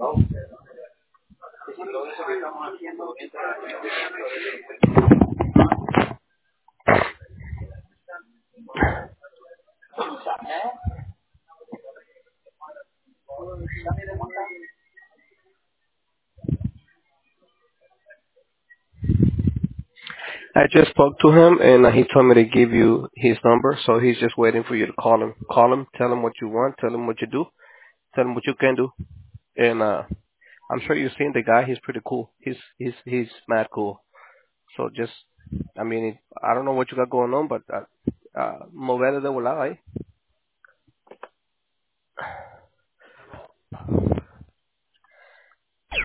I just spoke to him and he told me to give you his number, so he's just waiting for you to call him. Call him, tell him what you want, tell him what you do, tell him what you can do, and I'm sure you've seen the guy. He's pretty cool. He's mad cool. So just, I mean, I don't know what you got going on, but moverle de volada, eh?